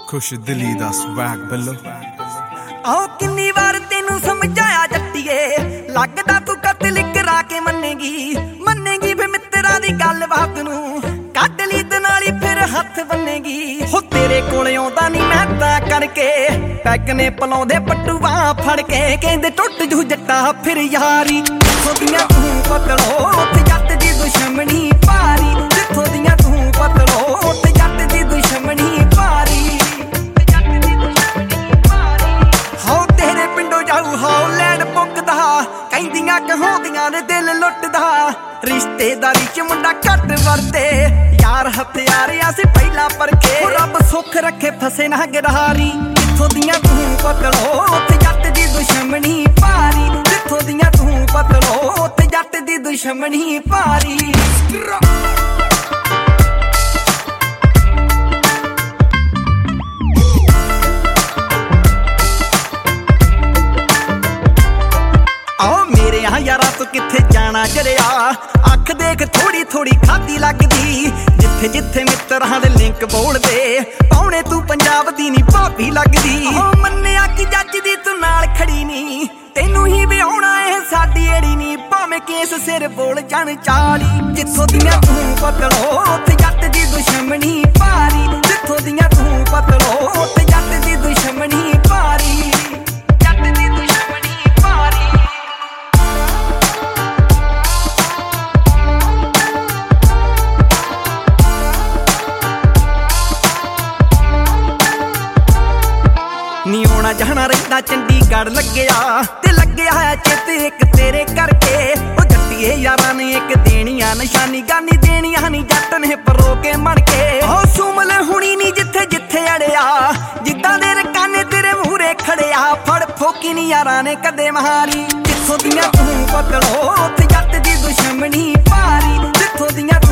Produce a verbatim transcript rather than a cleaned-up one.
खुश दिली दा स्वैग बिल्लो आओ किन्नी बार तेनू समझाया जट्टिए लगदा तू कतल करा के मन्नेगी मन्नेगी फिर मित्रा दी गल बात नू कट ली ते नाली फिर हथ बन्नेगी हो तेरे कोल आउंदा नी मैं तां करके पैग ने पलाउंदे पट्टूआ फड़ के कहंदे टुट जू जट्टा फिर यारी जिथों दियां तू पतलो उत्थे जट दी दुश्मनी भारी जिथों दियां तू पतलो उत्थे जट दी दुश्मनी भारी कहौंदियां ने दिल लुटदा रिश्तेदारी च मुंडा घट वरते यार हथियारियां से पहला परखे रब सुख रखे फसे ना गिरहारी जिथों दियां तू पतलो उत्थे जट दी दुश्मनी भारी जिथों दियां तू पतलो उत्थे जट दी दुश्मनी भारी यारा तू किथे जाना जरिया अख देख थोड़ी थोड़ी खादी लगदी जिथे जिथे मित्रां दे लिंक बोलदे पौने तू पंजाब दी नी भाभी लगदी ओ मन्निया कि जज दी तू नाल खड़ी नी तेनू ही विआउणा ऐ साडी एड़ी नी भावें केस सिर बोल जाण चाली जिथों दियां तू पतलो उत्थे जट दी दुश्मनी भारी जिथों दियां तू पतलो उत्थे जट दी दुश्मनी भारी नी आउणा जाना रहिंदा चंडीगढ़ लग्गिया ते लग्गिया है चेते एक तेरे करके ओ जट्टिए यारां ने एक देनियां निशानी गानी देनियां नी जट ने परो के मड़ के ओ सुमल हुणी नी जिथे जिथे अड़िया जिद्दां दे रकाने तेरे मूहरे खड़िया फड़ फोकी नी यारां ने कदे मारी जिथों दियां तू पतलो उत्थे जट दी दुश्मनी भारी जिथों दियां